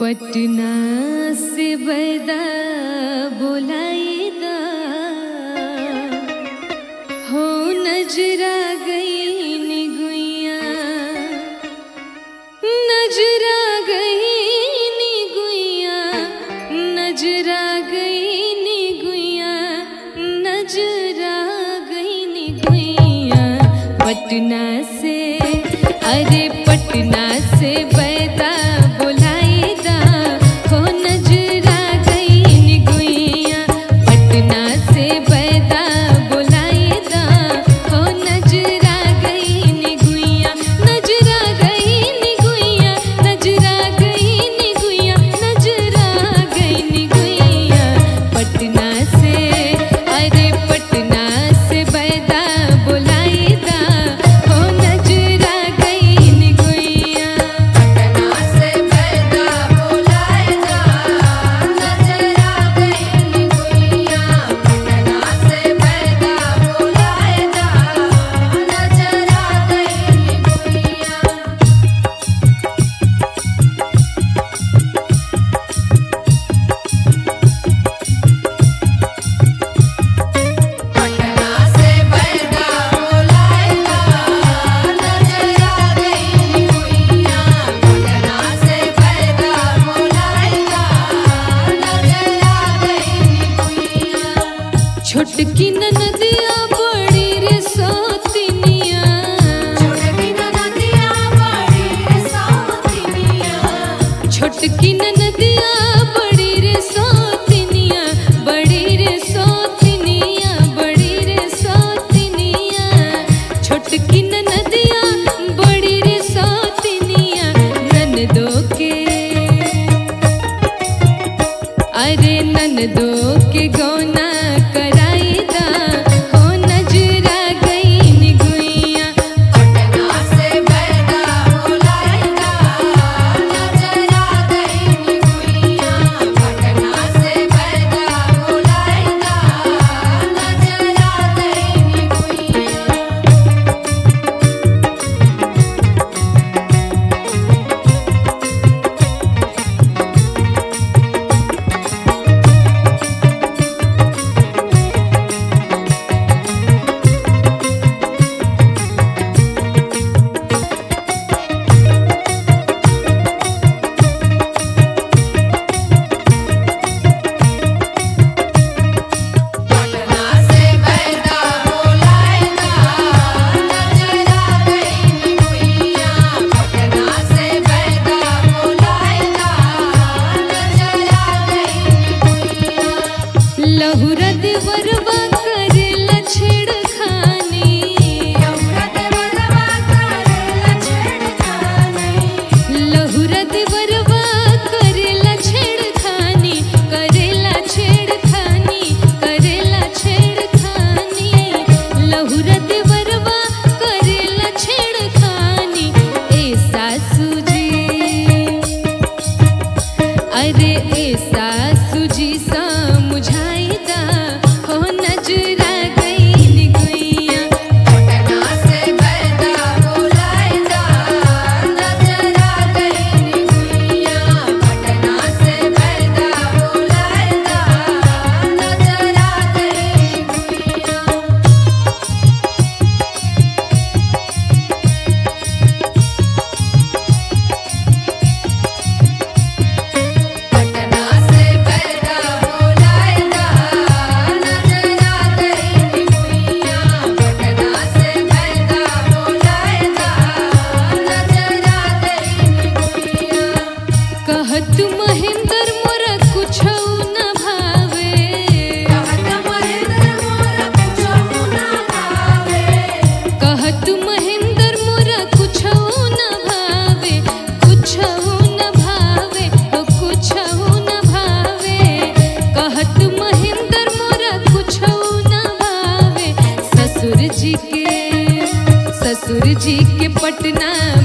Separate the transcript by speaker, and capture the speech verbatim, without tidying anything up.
Speaker 1: पटना से बैदा बुलाईदा हो नजरा गई निगुइया, नजरा गई निगुइया, नजरा गई निगुइया, नजरा गई निगुइया। पटना से अरे पटना से बैदा बुलाईदा हो नजरा गई निगुइया। पटना से बैदा बुलाईदा हो नजरा गई निगुइया, नजरा गई निगुइया, नजरा गई निगुइया, नजरा गई निगुइया। पटना से अरे पटना से बैदा बुलाईदा हो नजरा गई निगुइया।
Speaker 2: पटना से बैदा बुलाईदा नजरा गई निगुइया। पटना से बैदा बुलाईदा नजरा गई निगुइया। पटना से बैदा बुलाईदा नजरा गई निगुइया। पटना से बैदा बुलाईदा नजरा गई निगुइया।
Speaker 1: छोटकी ननदिया बड़ी रे सोतिनिया,
Speaker 2: छोटकी ननदिया बड़ी रे सौतिनिया।
Speaker 1: छोटकी ननदिया बड़ी रे सोतिनिया, बड़ी रे सोतिनिया, बड़ी रे सोतिनिया। छोटकी ननदिया बड़ी रे सोतिनिया, ननदो के अरे ननदो के गौना कराईदा हो नजरा गई निगुइया।
Speaker 2: पटना से बैदा बुलाईदा नजरा गई निगुइया। पटना से बैदा बुलाईदा नजरा गई निगुइया। पटना से बैदा बुलाईदा नजरा गई निगुइया। पटना से बैदा बुलाईदा नजरा गई निगुइया।
Speaker 1: लहुरा देवरवा करेला छेड़खानी,
Speaker 2: लहुरा देवरवा करेला छेड़खानी।
Speaker 1: लहुरा देवरवा करेला छेड़खानी, करेला छेड़खानी, करेला छेड़खानी। लहुरा देवरवा करेला छेड़खानी। ए सासू जी अरे ए सासू जी समझाईदा हो नजरा गई निगुइया।
Speaker 2: पटना से बैदा बुलाईदा नजरा गई निगुइया। पटना से बैदा बुलाईदा नजरा गई निगुइया। पटना से बैदा बुलाईदा नजरा गई निगुइया। पटना से बैदा बुलाईदा नजरा गई निगुइया।
Speaker 1: कहत महेंद्र मोरा कुछो न भावे,
Speaker 2: कहत महेंद्र मोरा कुछो ना भावे।
Speaker 1: कहत महेंद्र मोरा कुछो न भावे, कुछो न भावे, ओ कुछो न भावे। कहत महेंद्र मोरा कुछो न भावे। ससुर जी के ससुर जी के पटना